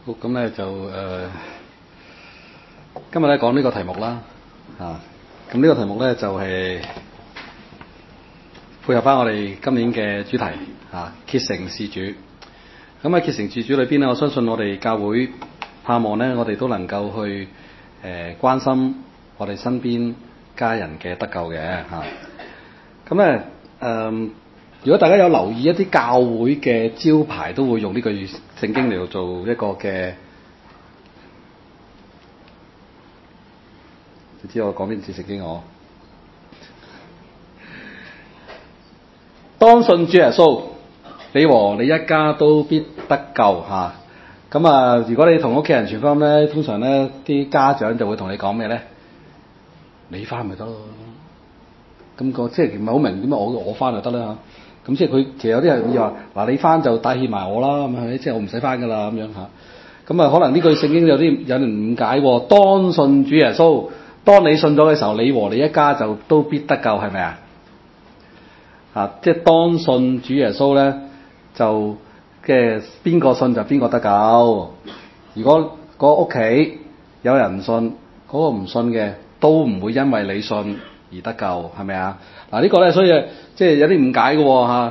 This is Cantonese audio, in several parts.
好，咁咧就今日咧講呢個題目啦，咁呢個題目咧就係配合翻我哋今年嘅主題竭誠事主。咁喺竭誠事主裏邊咧，我相信我哋教會盼望咧，我哋都能夠去關心我哋身邊家人嘅得救嘅嚇。咁咧如果大家有留意一啲教會嘅招牌，都會用呢句聖經嚟到做一個嘅，你知我講邊節聖經我？當信主耶穌，你和你一家都必得救嚇。咁如果你同屋企人傳福音咧，通常咧啲家長就會同你講咩咧？你翻咪得咯。咁即係唔係好明點解我翻就得啦嚇。咁即係佢其實有啲人會話嗱，你翻就帶挈埋我啦，咁係咪？即係我唔使翻噶啦咁樣嚇。咁可能呢句聖經有人誤解喎。當信主耶穌，當你信咗嘅時候，你和你一家就都必得救，係咪啊？即係當信主耶穌咧，就嘅邊個信就邊個得救。如果嗰屋企有人唔信，嗰個唔信嘅都唔會因為你信而得救，係咪啊？呢個咧，所以即係有啲誤解嘅喎。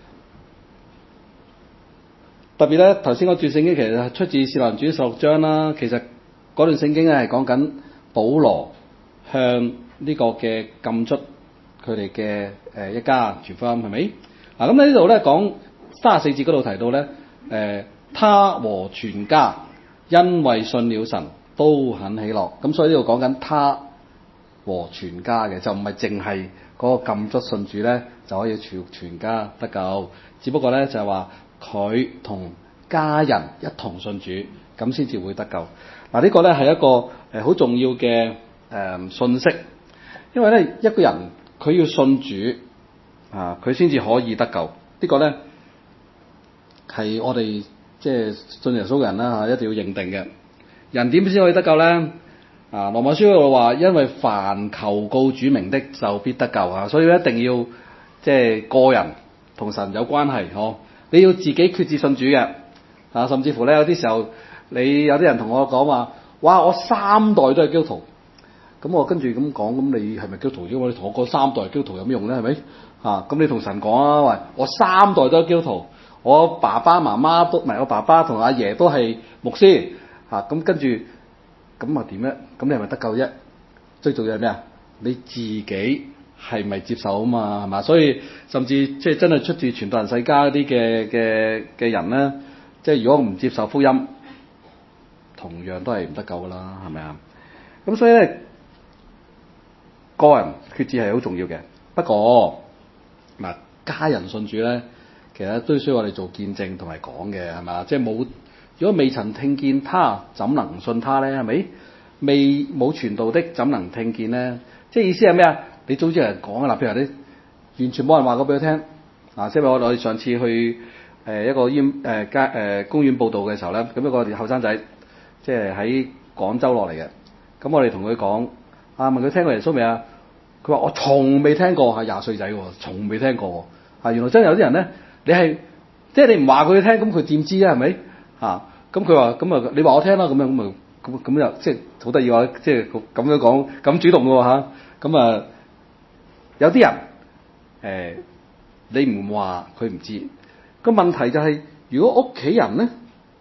特別咧，頭先嗰段聖經其實係出自《使徒行傳》16章啦。其實嗰段聖經咧係講緊保羅向呢個嘅禁卒佢哋嘅一家傳福音，係咪？咁喺呢度咧講34節嗰度提到咧，他和全家因為信了神都很喜樂。咁所以呢度講緊他和全家嘅，就唔係淨係嗰個禁卒信主咧就可以全家得救，只不過咧就係話佢同家人一同信主，咁先至會得救。呢個咧係一個好重要嘅信息，因為咧一個人佢要信主佢先至可以得救。呢個咧係我哋即係信耶穌嘅人啦一定要認定嘅。人點先可以得救咧？羅馬書嗰度話，因為凡求告主名的就必得救所以一定要即係個人同神有關係你要自己決志信主嘅甚至乎咧有啲時候你有啲人同我講話，哇！我3代都係基督徒，咁我跟住咁講，咁你係咪基督徒？如果你同我講3代係基督徒有咩用咧？係咪咁你同神講啊，喂！我3代都係基督徒，我爸爸媽媽都唔係，我爸爸同阿爺都係牧師咁跟住。咁點咧？咁你係咪得救啫？最重要係咩啊？你自己係咪接受啊嘛？係嘛？所以甚至即係真係出自傳道人世家啲嘅人咧，即係如果唔接受福音，同樣都係唔得救噶啦，係咪啊？咁所以咧，個人決志係好重要嘅。不過家人信主咧，其實都需要我哋做見證同埋講嘅，係嘛？即係冇。如果未曾聽見他，怎能信他咧？係咪？冇傳道的，怎能聽見咧？即係意思係咩啊？你早知有人講啦，譬如你完全冇人話過俾佢聽即係我哋上次去一個公園報道嘅時候咧，咁一個後生仔即係喺廣州落嚟嘅，咁我哋同佢講問佢聽過耶穌未啊？佢話我從未聽過，20歲仔喎，從未聽過原來真係有啲人咧，你係即係你唔話佢聽，咁佢點知啊？係咪？咁佢話咁你話我聽啦，咁樣咁又即係好得意喎，即係咁樣講咁主動嘅喎咁有啲人你唔話佢唔知。個問題就係如果屋企人咧，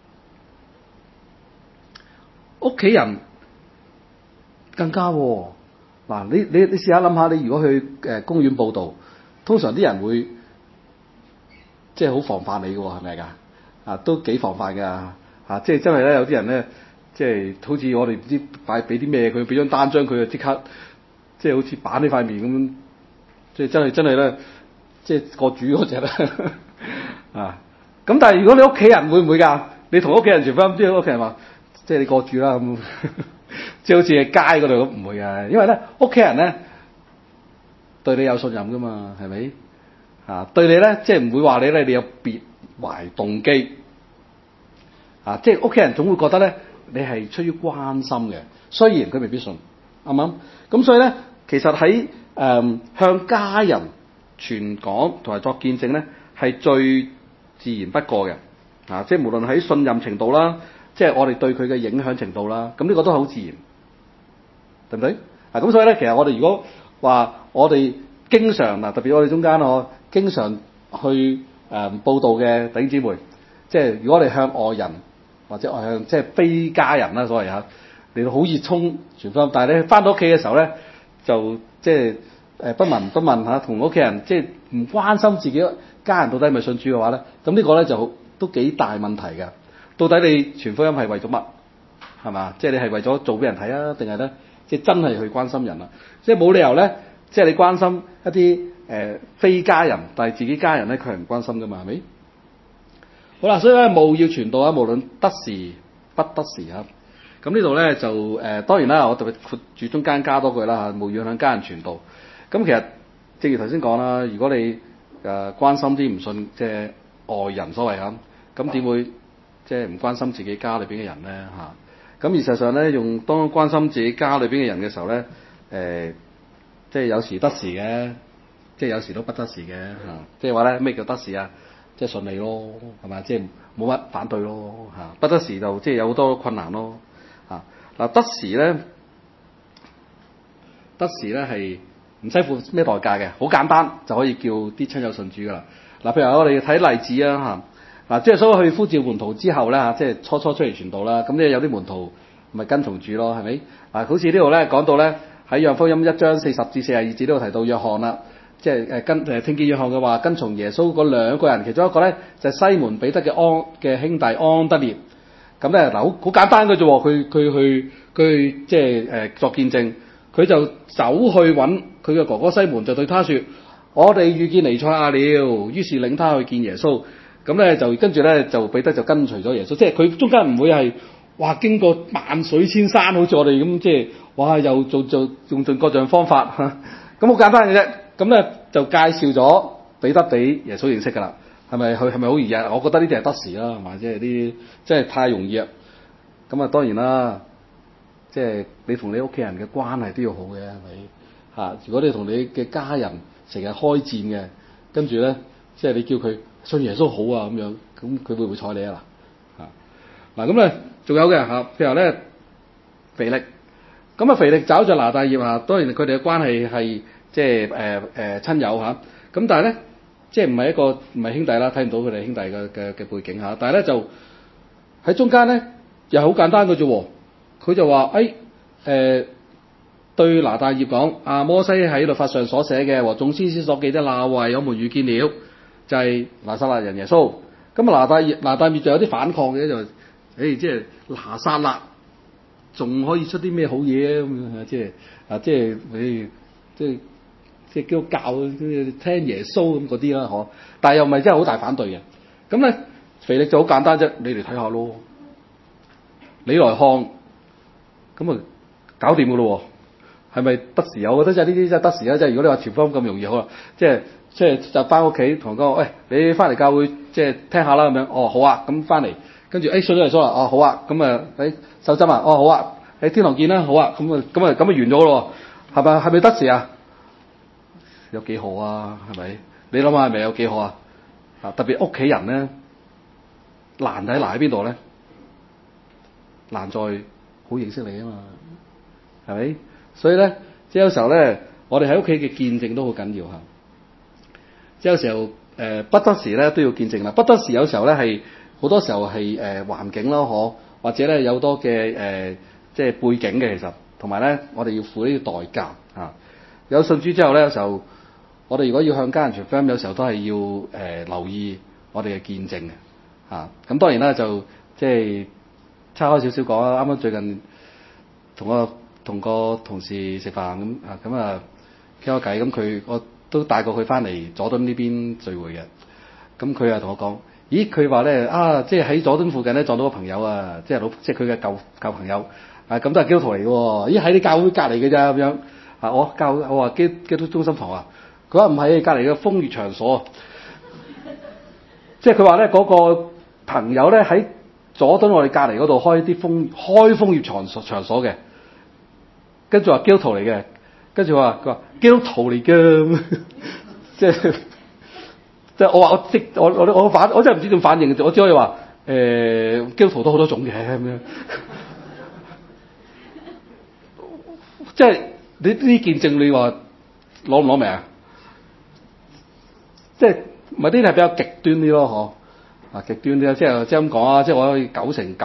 屋企人更加你試下諗下，你如果去公園報道，通常啲人會即係好防範你嘅喎，係咪㗎？都幾防範㗎即係真係咧，有啲人咧，即係好似我哋唔知俾啲咩佢，俾張單張佢就即刻，即係好似板呢塊面咁，即係真係咧，即係過主嗰隻啦咁但係如果你屋企人會唔會㗎？你同屋企人傳福音，即係屋企人話，即係你過主啦咁，即係好似喺街嗰度咁，唔會㗎，因為咧屋企人咧對你有信任㗎嘛，係咪對你咧，即係唔會話你咧，你有別懷動機。即係屋企人總會覺得咧，你係出於關心嘅，雖然佢未必信，啱唔啱？咁所以咧，其實喺向家人傳講同埋作見證咧，係最自然不過嘅。即係無論喺信任程度啦， 即係我哋對佢嘅影響程度啦。咁呢個都係好自然，對唔對？咁所以咧，其實我哋如果話我哋經常特別我哋中間經常去報道嘅弟兄姊妹，即係如果我哋向外人或者向即係非家人啦，所謂嚇嚟到好熱衷傳福音，但係你翻到屋企嘅時候咧，就即係不聞不問嚇，同屋企人即係唔關心自己家人到底係咪信主嘅話咧，咁呢個咧就都幾大問題㗎。到底你傳福音係為咗乜？係嘛？即係你係為咗做俾人睇啊，定係咧即係真係去關心人啊？即係冇理由咧，即係你關心一啲非家人，但係自己家人咧佢係唔關心㗎嘛？係咪？好啦，所以咧務要傳道啊，無論得時不得時啊。咁呢度咧就當然啦，我特別括住中間加多句啦嚇，務要向家人傳道。咁其實正如頭先講啦，如果你關心啲唔信即係外人所謂嚇，咁點會即係唔關心自己家裏邊嘅人咧嚇？咁而實際上咧，當關心自己家裏邊嘅人嘅時候咧，即係有時得時嘅，即係有時都不得時嘅嚇。即係話咧咩叫得時啊？即係順利咯，係咪？即係冇乜反對咯嚇。不得時就即係有好多困難咯嚇。嗱得時咧係唔使付咩代價嘅，好簡單就可以叫啲親友信主噶啦。嗱，譬如我哋睇例子啊嚇。嗱，即係所謂去呼召門徒之後咧嚇，即係初出嚟傳道啦。咁咧有啲門徒咪跟從主咯，係咪？嗱，好似呢度咧講到咧喺約翰福音1章40至42節呢度提到約翰啦。即係聽見約翰嘅話，跟從耶穌嗰兩個人，其中一個咧就係西門彼得嘅兄弟安德烈。咁咧嗱，好簡單嘅啫喎，佢去即係作見證，佢就走去揾佢嘅哥哥西門，就對他說：我哋遇見彌賽亞了。於是領他去見耶穌。咁咧就跟住咧就彼得就跟隨咗耶穌，即係佢中間唔會係哇經過萬水千山，好似我哋咁即係哇又用盡各樣方法嚇，咁好簡單嘅啫。咁咧就介紹咗彼得俾耶穌認識㗎啦，係咪好易啊？我覺得呢啲係得時啦，係嘛？即係啲即係太容易啊！咁啊當然啦，即係你同你屋企人嘅關係都要好嘅，係咪嚇？如果你同你嘅家人成日開戰嘅，跟住咧即係你叫佢信耶穌好啊咁樣，咁佢會唔會睬你啊嗱？咁咧仲有嘅嚇，譬如咧腓力，咁啊腓力找著拿大業嚇，當然佢哋嘅關係係。即係親友嚇，咁但係咧，即係唔係兄弟啦，睇唔到佢哋兄弟嘅背景嚇。但係咧就喺中間咧，又好簡單嘅啫喎。佢就話對拿大業講：摩西喺律法上所寫嘅和眾先知所記的那位，我們遇見了，就係拿撒勒人耶穌。咁拿大業就有啲反抗嘅，就即係拿撒勒仲可以出啲咩好嘢啊？咁即係基督教聽耶穌咁嗰啲啦，嗬！但係又唔係真係好大反對嘅。咁咧，腓力就好簡單啫，你嚟睇下咯，你來看，咁啊搞掂噶咯喎，係咪得時？我覺得即係呢啲真係得時啦。即係如果你話傳福音咁容易好啦，即係就翻屋企同佢講，喂，你翻嚟教會即係聽下啦咁樣。哦，好啊，咁翻嚟跟住信咗耶穌啦。哦，好啊，咁啊受浸啊。哦，好啊，喺天堂見啦。好啊，咁啊完咗咯喎，係咪得時啊？有幾好啊？係咪？你諗下係咪有幾好啊？特別屋企人咧，難喺邊度咧？難在好認識你啊嘛，係咪？所以咧，即係有時候咧，我哋喺屋企嘅見證都好緊要嚇。即係有時候不得時咧都要見證啦。不得時有時候咧係好多時候係環境啦，或者咧有好多嘅即係背景嘅其實，同埋咧我哋要付呢啲代價嚇。有信主之後咧，有時候。我哋如果要向家人傳福音，有時候都係要留意我哋嘅見證嘅嚇。咁當然啦，就即係岔開少少講啦。啱啱最近同個同事食飯咁啊傾個偈，咁我都帶過佢翻嚟佐敦呢邊聚會嘅。咁佢啊同我講，咦佢話咧即係喺佐敦附近咧撞到個朋友啊，即係佢嘅舊朋友咁都係基督徒嚟嘅喎。咦喺啲教會隔離嘅咋咁樣我話基督中心堂啊。佢話唔係隔離嘅風月場所，即係佢話咧嗰個朋友咧喺佐敦我哋隔離嗰度開風月場所嘅，跟住話基督徒嚟嘅，跟住佢話基督徒嚟嘅，即係我話我真係唔知點反應嘅，我只可以話基督徒都好多種嘅咁樣，即係你呢啲見證，你話攞唔攞命啊？即係咪啲係比較極端啲咯？嗬啊，極端啲啊，即係咁講啊，即係我可以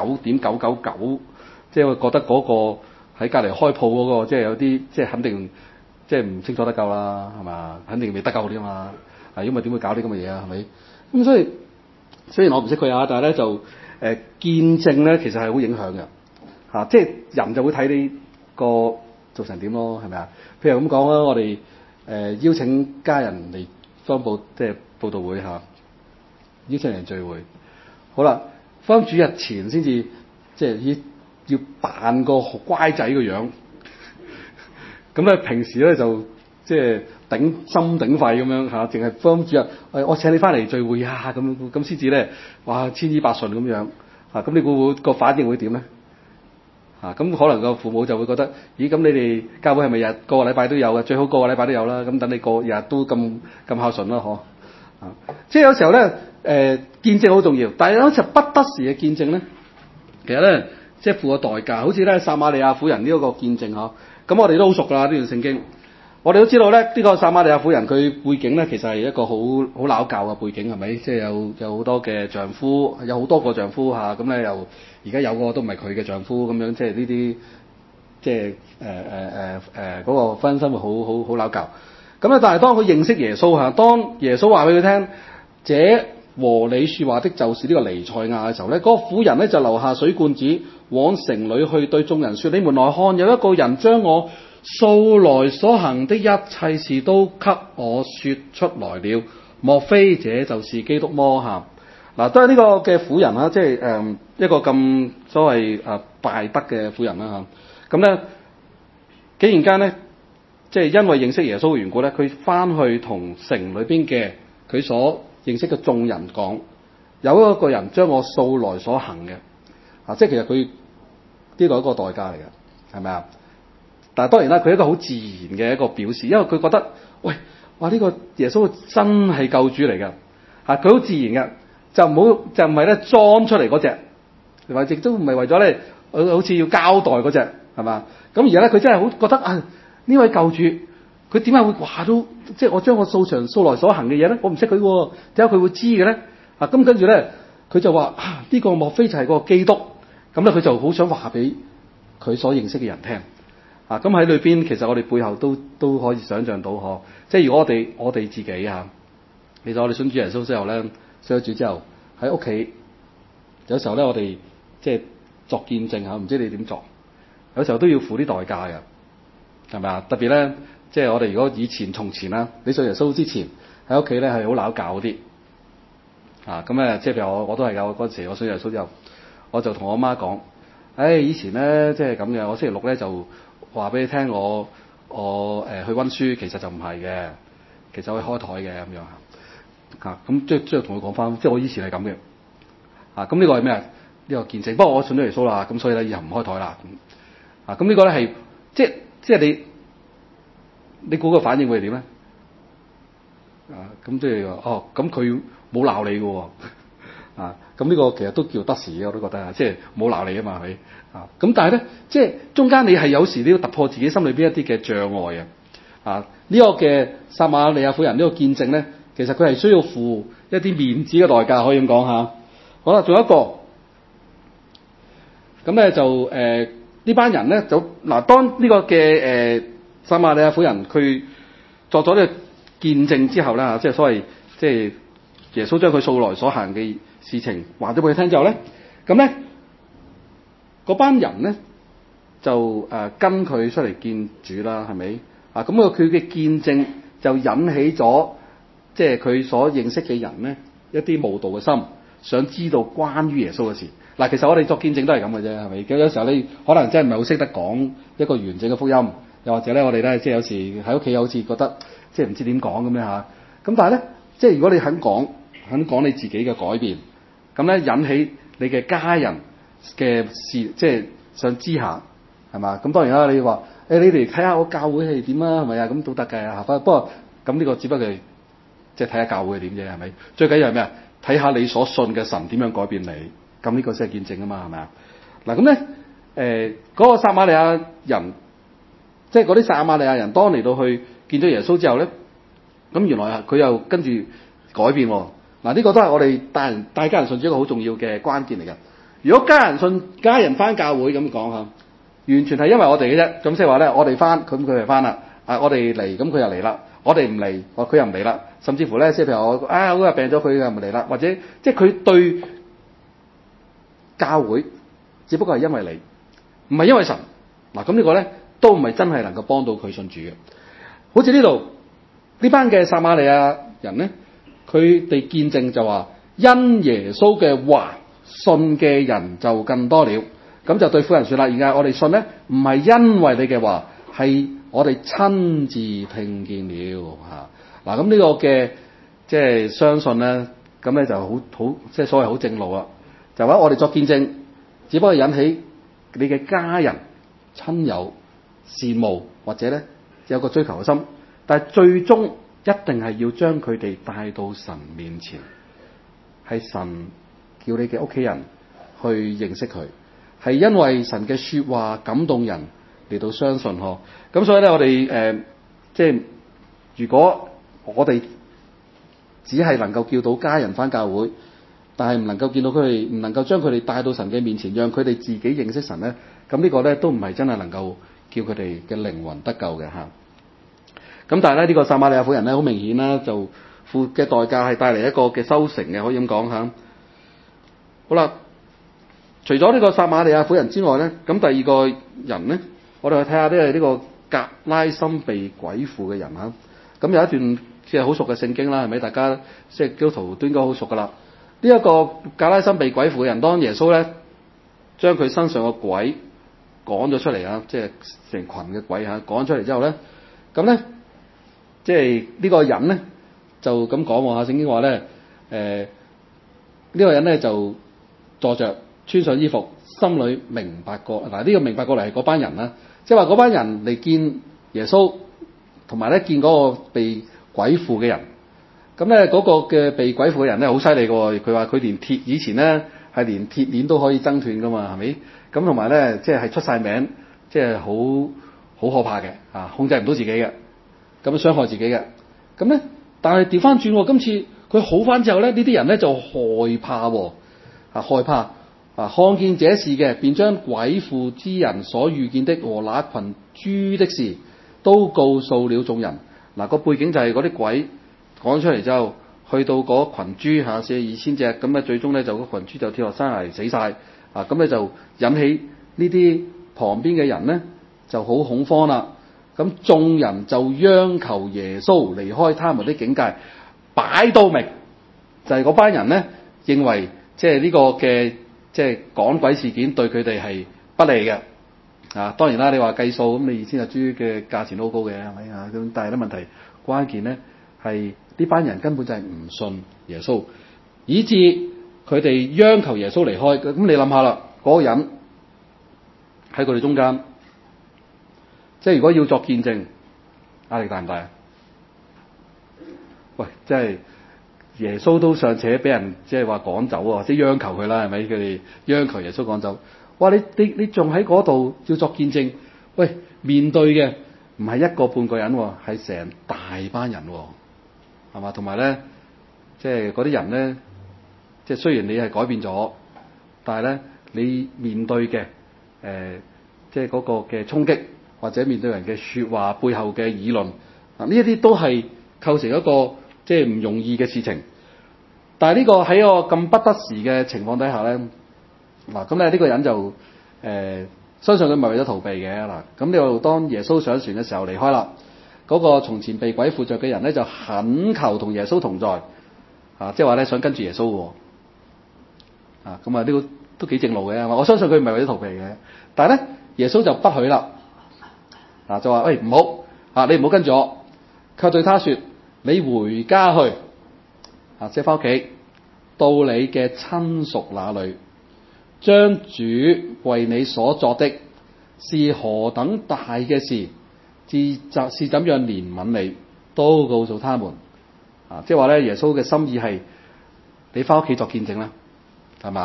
99.999，即係我覺得嗰個喺隔離開鋪嗰個，即係有啲即係肯定即係唔清楚得救啦，係嘛？肯定未得救啲嘛，因為點會搞啲咁嘅嘢啊？係咪？咁所以雖然我唔識佢啊，但係咧就見證咧，其實係好影響嘅嚇，即係人就會睇你個做成點咯，係咪啊？譬如咁講啦，我哋邀請家人嚟方報即係報道會嚇，邀請人聚會，好啦，方主日前先至即係要扮個乖仔個樣，咁咧平時咧就即係頂心頂肺咁樣嚇，淨係方主日我請你翻嚟聚會啊，咁先至咧，哇千依百順咁樣嚇，咁你會個反應會點咧？咁可能個父母就會覺得，咦咁你哋教會係咪個個禮拜都有嘅？最好個個禮拜都有啦，咁等你個日都咁孝順啦，嗬？即係有時候咧，見證好重要，但係有時不得時嘅見證咧，其實咧即係付個代價，好似咧撒瑪利亞婦人呢一個見證嗬，咁我哋都好熟㗎啦呢段聖經，我哋都知道咧呢個撒瑪利亞婦人佢背景咧其實係一個好撈教嘅背景係咪？即係有好多嘅丈夫，有好多個丈夫嚇，咁咧又而家有個都唔係佢嘅丈夫咁樣，即係呢啲即係嗰個婚姻生活好撈教。咁咧，但係當佢認識耶穌嚇，當耶穌話俾佢聽，這和你説話的就是呢個彌賽亞嘅時候咧，嗰個婦人咧就留下水罐子，往城裏去對眾人説：你們來看，有一個人將我素來所行的一切事都給我説出來了，莫非這就是基督麼？嚇嗱，都係呢個嘅婦人啦，即係一個咁所謂敗德嘅婦人啦嚇。咁咧，竟然間咧。即係因為認識耶穌嘅緣故咧，佢翻去同城裏邊嘅佢所認識嘅眾人講，有一個人將我素來所行嘅，即係其實佢呢個係一個代價嚟嘅，係咪啊？但係當然啦，佢係一個好自然嘅一個表示，因為佢覺得，喂，哇呢個耶穌真係救主嚟㗎，佢好自然嘅，就唔係咧裝出嚟嗰隻，或者亦都唔係為咗咧，好似要交代嗰隻，係嘛？咁而家咧佢真係好覺得啊！呢位救主，佢點解會話到即係我將我素來所行嘅嘢咧？我唔識佢喎，點解佢會知嘅咧？咁跟住咧，佢就話呢個莫非就係個基督？咁咧佢就好想話俾佢所認識嘅人聽。咁喺裏邊，其實我哋背後都可以想像到嗬。即係如果我哋自己其實我哋信主耶穌之後咧，信咗主之後喺屋企，有時候咧我哋即係作見證唔知你點作？有時候都要付啲代價嘅。係咪啊？特別咧，即係我哋如果從前啦，你信耶穌之前喺屋企咧係好撈教嗰啲咁咧，即係譬如我都係有嗰陣時，我信耶穌之後，我就同我媽講，以前咧即係咁嘅，我星期六咧就話俾你聽，我去温書，其實就唔係嘅，其實可以開台嘅咁樣咁即係同佢講翻，即係我以前係咁嘅咁呢個係咩啊？呢個見證。不過我信咗耶穌啦，咁所以咧以後唔開台啦咁呢個咧係即係你估個反應會係點咧？咁即係話咁佢冇鬧你嘅喎咁呢個其實都叫得時嘅，我都覺得即係冇鬧你啊嘛，係咪咁但係咧，即係中間你係有時你要突破自己心裏邊一啲嘅障礙呢個嘅撒瑪利亞婦人呢個見證咧，其實佢係需要付一啲面子嘅代價，可以咁講下。好啦，仲有一個咁咧就呢班人咧就當呢個嘅撒瑪利亞婦人佢作咗呢個見證之後咧即係所謂即係耶穌將佢素來所行嘅事情話咗俾佢聽之後咧，咁咧嗰班人咧就跟佢出嚟見主啦，係咪咁佢嘅見證就引起咗即係佢所認識嘅人咧一啲慕道嘅心，想知道關於耶穌嘅事。其實我哋作見證都係咁嘅啫，係咪？有時候你可能真係唔係好識得講一個完整嘅福音，又或者咧我哋咧即係有時喺屋企好似覺得即係唔知點講咁樣咁但係咧即係如果你肯講你自己嘅改變，咁咧引起你嘅家人嘅事，即係想知下係嘛？咁當然啦，你話你哋睇下我教會係點啊，係咪啊？咁都得嘅不過咁呢個只不過係即係睇下教會係點啫，係咪？最緊要係咩啊？睇下你所信嘅神點樣改變你。 咁呢個先係見證啊嘛，係咪啊？嗱咁咧嗰個撒瑪利亞人，即係嗰啲撒瑪利亞人，當嚟到去見咗耶穌之後咧，咁原來佢又跟住改變喎。嗱呢個都係我哋帶家人信主一個好重要嘅關鍵嚟嘅。如果家人翻教會咁講嚇，完全係因為我哋嘅啫。咁即係話咧，我哋翻，咁佢就翻啦。我哋嚟，咁佢又嚟啦。我哋唔嚟，佢又唔嚟啦。甚至乎咧，即係譬如我嗰日病咗，佢又唔嚟啦。或者即係佢對教會，只不過係因為你，唔係因為神。嗱咁呢個咧都唔係真係能夠幫到佢信主嘅。好似呢度呢班嘅撒瑪利亞人咧，佢哋見證就話，因耶穌嘅話，信嘅人就更多了。咁就對婦人說啦，而家我哋信咧，唔係因為你嘅話，係我哋親自聽見了嚇。嗱咁呢個嘅即係相信咧，咁咧就好即係所謂好正路啦。就話我哋作見證，只不過引起你嘅家人、親友羨慕或者咧有個追求嘅心，但係最終一定係要將佢哋帶到神面前，係神叫你嘅屋企人去認識佢。係因為神嘅說話感動人嚟到相信嗬，咁所以咧我哋即係如果我哋只係能夠叫到家人返教會，但係唔能夠見到佢哋，唔能夠將佢哋帶到神嘅面前，讓佢哋自己認識神咧，咁呢個咧都唔係真係能夠叫佢哋嘅靈魂得救嘅嚇。咁但係咧呢個撒瑪利亞婦人咧好明顯啦，就付嘅代價係帶嚟一個嘅收成嘅，可以咁講嚇。好啦。除咗呢個撒瑪利亞婦人之外咧，咁第二個人咧，我哋去睇下呢個格拉森被鬼附嘅人嚇。咁有一段即係好熟嘅聖經啦，係咪？大家即係基督徒都應該好熟噶啦。呢一個格拉森被鬼附嘅人，當耶穌咧將佢身上嘅鬼趕咗出嚟啊，即係成群嘅鬼嚇趕出嚟之後咧，咁咧即係呢個人咧就咁講喎嚇。聖經話咧呢個人咧就坐着。穿上衣服，心裏明白過嗱，呢個明白過嚟係嗰班人啦，即係話嗰班人嚟見耶穌，同埋咧見嗰個被鬼附嘅人。咁咧嗰個嘅被鬼附嘅人咧好犀利嘅喎，佢話佢連鐵以前咧係連鐵鏈都可以掙斷噶嘛，係咪？咁同埋咧即係出晒名，即係好可怕嘅啊，控制唔到自己嘅，咁傷害自己嘅。咁咧，但係調翻轉，今次佢好翻之後咧，呢啲人咧就害怕喎，害怕。看見這事嘅，便將鬼附之人所遇見的和那群豬的事，都告訴了眾人。個背景就係嗰啲鬼講出嚟之後，去到嗰群豬42,000隻，咁咧最終咧就嗰群豬就跳落山崖死晒。咁咧就引起呢啲旁邊嘅人咧就好恐慌啦。咁眾人就央求耶穌離開他們的境界，擺到明就係嗰班人咧認為即係呢個嘅。即係趕鬼事件對佢哋係不利嘅，當然啦，你話計數咁，你2,000隻豬嘅價錢都好高嘅，係咪啊？咁但係咧問題關鍵咧係呢班人根本就係唔信耶穌，以致佢哋央求耶穌離開。咁你諗下啦，嗰個人喺佢哋中間，即係如果要作見證，壓力大唔大啊？喂，即係。耶穌都尚且俾人即係話趕走喎，即係央求佢啦，係咪？佢哋央求耶穌趕走。哇！你仲喺嗰度要作見證？喂，面對嘅唔係一個半個人喎，係成大班人喎，係嘛？同埋咧，即係嗰啲人咧，即係雖然你係改變咗，但係咧你面對嘅即係嗰個嘅衝擊，或者面對人嘅説話背後嘅議論，呢一啲都係構成一個即係唔容易嘅事情。但係呢個喺一個咁不得時嘅情況底下咧，咁咧呢個人就相信佢唔係為咗逃避嘅嗱。咁呢度當耶穌上船嘅時候離開啦，嗰個從前被鬼附着嘅人咧就懇求同耶穌同在，即係話咧想跟住耶穌喎，咁呢個都幾正路嘅。我相信佢唔係為咗逃避嘅，但係咧耶穌就不許啦，就話喂，唔好，你唔好跟住我，卻對他說，你回家去。即係翻屋企，到你嘅親屬那裏，將主為你所作的是何等大嘅事，是怎樣憐憫你，都告訴他們。即係話咧，耶穌嘅心意係你翻屋企作見證啦，係嘛？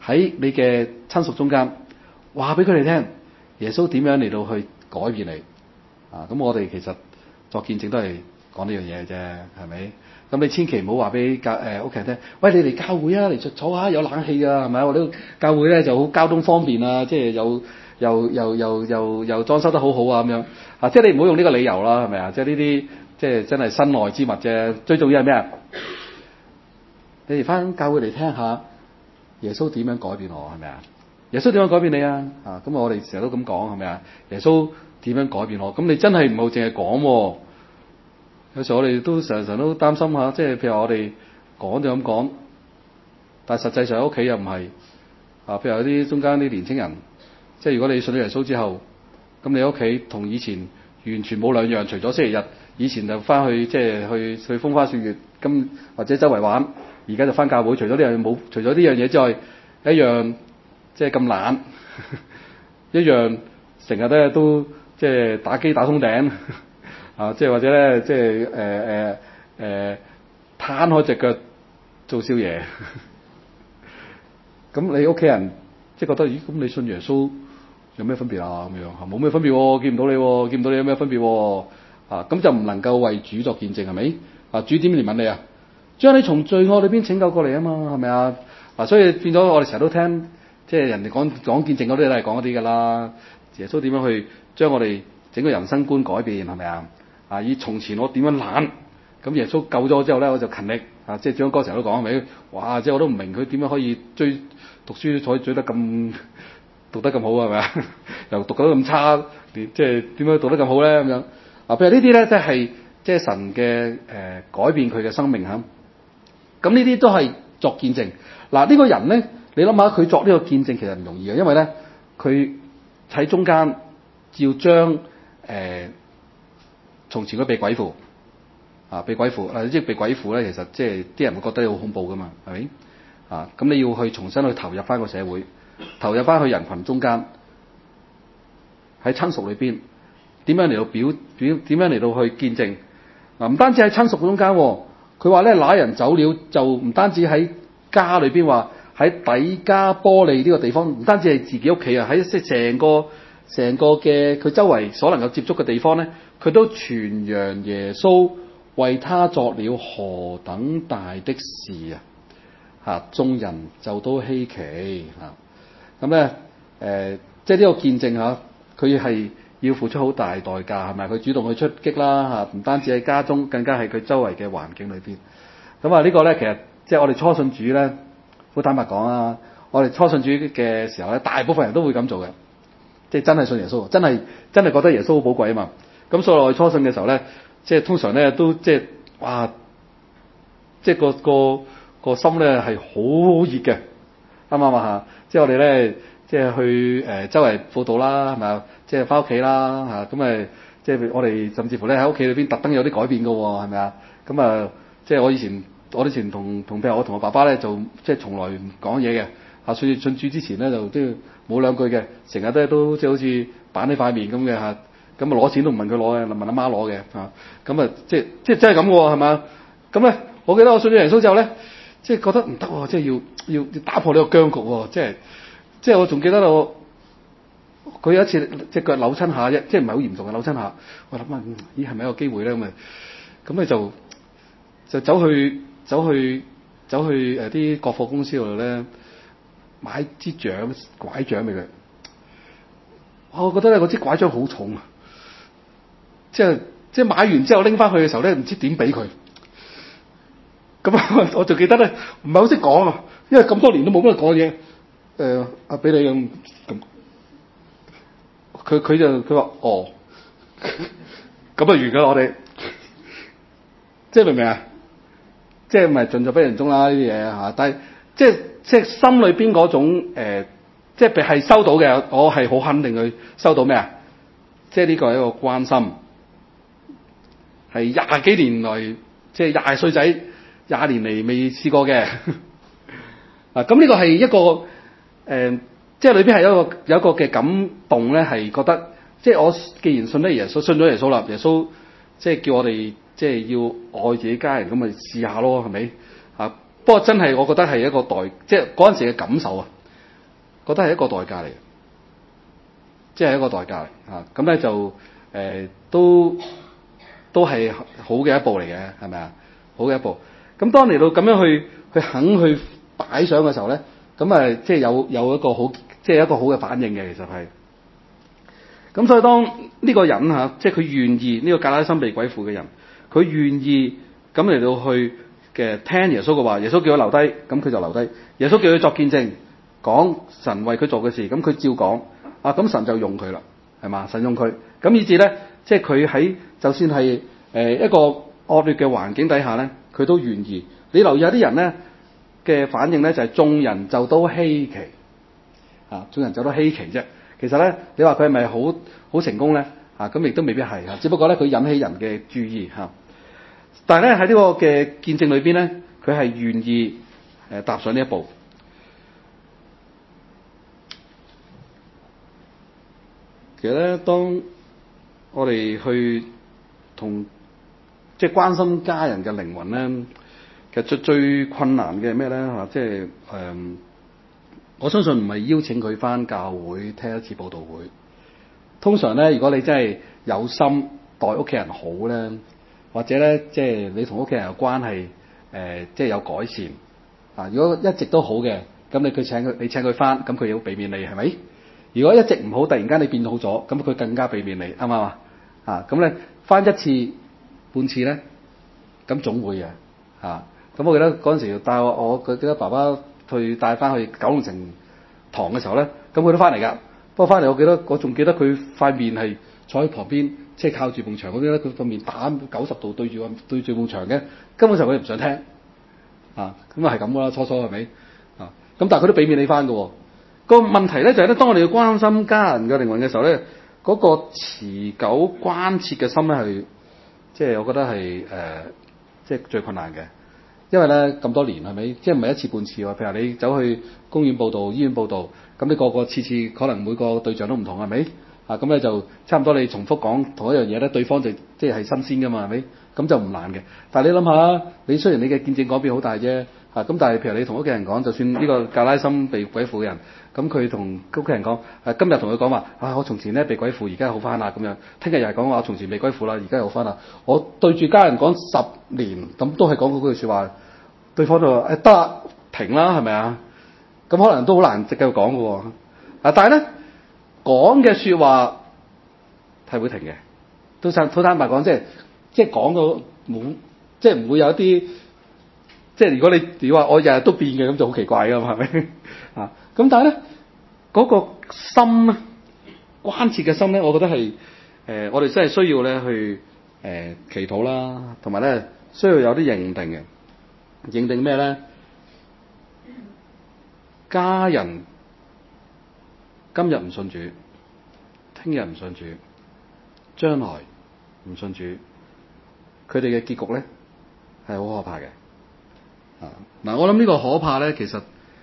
喺你嘅親屬中間話俾佢哋聽，耶穌點樣嚟到去改變你啊！咁我哋其實作見證都係講呢樣嘢啫，係咪？咁你千祈唔好話俾屋企人聽，喂，你嚟教會啊，嚟坐下有冷氣㗎，係咪？我哋教會咧就好交通方便啊，即係又裝修得好好啊咁樣啊！即係你唔好用呢個理由啦，係咪啊？即係呢啲即係真係身外之物啫。最重要係咩啊？你哋翻教會嚟聽下耶穌點樣改變我，係咪啊？耶穌點樣改變你啊？啊，咁我哋成日都咁講，係咪啊？耶穌點樣改變我？咁你真係唔好淨係講喎。有時我哋都成日都擔心下，即係譬如我哋講就咁講，但係實際上喺屋企又唔係啊。譬如有啲中間啲年青人，即係如果你信咗耶穌之後，咁你屋企同以前完全冇兩樣，除咗星期日以前就翻去即係去風花雪月，咁或者周圍玩，而家就翻教會。除咗呢樣冇，除咗呢樣嘢之外，一樣即係咁懶，一樣成日咧都即係打機打通頂。啊，即係或者咧，即係攤開隻腳做少爺，咁你屋企人即係覺得，咦？咁你信耶穌有咩分別啊？咁樣冇咩分別喎，見唔到你，見唔到你有咩分別喎？啊，咁就唔能夠為主作見證係咪？啊，主點嚟問你啊？將你從罪惡裏邊拯救過嚟啊嘛，係咪啊？嗱，所以變咗我哋成日都聽，即係人哋講見證嗰啲都係講嗰啲㗎啦。耶穌點樣去將我哋整個人生觀改變係咪啊？啊！以從前我點樣懶，咁耶穌救咗我之後咧，我就勤力啊！即係張哥成日都講係咪？哇！即係我都唔明佢點樣可以讀書可以追得咁讀得咁好係咪啊？又讀得咁差，即係點樣讀得咁好咧？咁樣啊！譬如呢啲咧，即係神嘅改變佢嘅生命嚇。咁呢啲都係作見證。嗱，呢個人咧，你諗下佢作呢個見證其實唔容易嘅，因為咧佢喺中間要將從前佢被鬼附啊，被鬼附即係被鬼附咧，其實即係啲人會覺得好恐怖噶嘛，係咪啊？咁你要去重新去投入翻個社會，投入翻去人群中間，喺親屬裏邊點樣嚟到點樣嚟到去見證嗱？唔單止喺親屬中間，佢話咧那人走了就唔單止喺家裏邊，話喺底加波利呢個地方，唔單止係自己屋企啊，喺即係成個嘅佢周圍所能夠接觸嘅地方咧，佢都傳揚耶穌為他作了何等大的事啊！嚇，眾人就都稀奇嚇。咁咧即係呢個見證嚇，佢係要付出好大代價係咪？佢主動去出擊啦嚇，唔單止喺家中，更加係佢周圍嘅環境裏邊。咁啊呢個咧其實即係我哋初信主咧，好坦白講啊，我哋初信主嘅時候咧，大部分人都會咁做嘅。即係真係信耶穌，真係覺得耶穌好寶貴啊嘛！咁所以我哋初信嘅時候咧，即係通常咧都即係哇，即係個心咧係好熱嘅，啱唔啱啊？即係我哋咧即係去周圍輔導啦，係咪啊？即係翻屋企啦嚇，咁即係我哋甚至乎咧喺屋企裏邊特登有啲改變嘅喎，係咪啊？咁即係我以前同譬如我同我爸爸咧就即係從來唔講嘢嘅。啊，信主之前咧就都冇兩句嘅，成日都即係好似板起塊面咁嘅嚇，咁攞錢都唔問佢攞嘅，問阿媽攞嘅嚇，咁即係真係咁嘅喎，係嘛？咁咧，我記得我信咗耶穌之後咧，即係覺得唔得喎，即係要打破呢個僵局喎，即係我仲記得佢有一次隻腳扭親下啫，即係唔係好嚴重嘅扭親下，我諗下咦係咪一個機會咧咁咧就走去啲國貨公司嗰度咧。買支拐杖俾佢，我覺得咧嗰支拐杖好重啊！即係買完之後拎翻去嘅時候咧，唔知點俾佢。咁我就記得咧，唔係好識講啊，因為咁多年都冇乜講嘢。俾你咁，佢話哦，咁完㗎我哋，即係明唔明啊？即係咪盡在不人中啦呢啲嘢嚇？但係即係心裏邊嗰種即係收到嘅，我係好肯定佢收到咩啊？即係呢個係一個關心，係20幾年來，即係20歲仔20年嚟未試過嘅。咁呢個係一個即係裏邊係有一個嘅感動咧，係覺得即係我既然信咗耶穌啦，耶穌即係叫我哋即係要愛自己家人，咁咪試下咯，係咪？不過真係我覺得係一個即係嗰陣時嘅感受啊！ 覺得係一個代價嚟嘅，即係一個代價嚟嚇。咁咧就都係好嘅一步嚟嘅，係咪啊？好嘅一步。咁當嚟到咁樣去肯去擺上嘅時候咧，咁即係有一個好，即係一個好嘅反應嘅，其實係。咁所以當呢個人嚇，即係佢願意呢個格拉森被鬼附嘅人，佢願意咁嚟到去嘅聽耶穌嘅話，耶穌叫佢留低，咁佢就留低。耶穌叫佢作見證，講神為佢做嘅事，咁佢照講。咁神就用佢啦，係嘛？神用佢，咁以至咧，即係佢喺就算係一個惡劣嘅環境底下咧，佢都願意。你留意下啲人咧嘅反應咧，就係眾人就都稀奇，眾人就都稀奇啫。其實咧，你話佢係咪好成功咧？咁亦都未必係，只不過咧佢引起人嘅注意嚇。但係咧喺呢個嘅見證裏邊咧，佢係願意踏上呢一步。其實咧，當我哋去即係關心家人嘅靈魂咧，其實最困難嘅係咩咧？即係我相信唔係邀請佢返教會聽一次佈道會。通常咧，如果你真係有心待屋企人好咧，或者咧即係你同屋企人嘅關係即係有改善如果一直都好嘅，咁你請佢返，咁佢要俾面你係咪？如果一直唔好，突然間你變好咗，咁佢更加俾面你，啱唔啱啊？咁咧返一次半次咧，咁總會嘅咁我記得嗰陣時帶佢記得爸爸帶翻去九龍城堂嘅時候咧，咁佢都翻嚟㗎。不過翻嚟我仲記得佢塊面係坐喺旁邊，即係靠住埲牆。我記得佢個面打90度對住埲牆嘅，根本上佢唔想聽咁啊係咁㗎啦，初係咪咁但係佢都俾面你翻㗎喎。個問題咧就係咧，當我哋要關心家人嘅靈魂嘅時候咧，嗰個持久關切嘅心咧係即係我覺得係即係最困難嘅。因為咧咁多年係咪？即係唔係一次半次喎？譬如你走去公園報道、醫院報道，咁你個次可能每個對象都唔同係咪？咁咧就差唔多你重複講同一樣嘢咧，對方就即係新鮮㗎嘛係咪？咁就唔難嘅。但係你諗下，你雖然你嘅見證改變好大啫，咁但係譬如你同屋企人講，就算呢個格拉森被鬼附嘅人，咁佢同屋企人講，今日同佢講話，我從前咧被鬼附，而家好翻啦咁樣。聽日又係講話我從前被鬼附啦，而家又好翻啦。我對住家人講10年，咁都係講嗰句説話，對方就話得啦，停啦，係咪啊？咁可能都好難繼續講嘅喎。但係咧講嘅説話係會停嘅，都坦白講，即係講到冇，即係唔會有一啲，即係如果你話我日日都變嘅，咁就好奇怪㗎嘛，係咪咁但係咧嗰個心咧，關切嘅心咧，我覺得係我哋真係需要咧去祈禱啦，同埋咧需要有啲認定嘅。認定咩咧？家人今日唔信主，聽日唔信主，將來唔信主，佢哋嘅結局咧係好可怕嘅。嗱，我諗呢個可怕咧，其實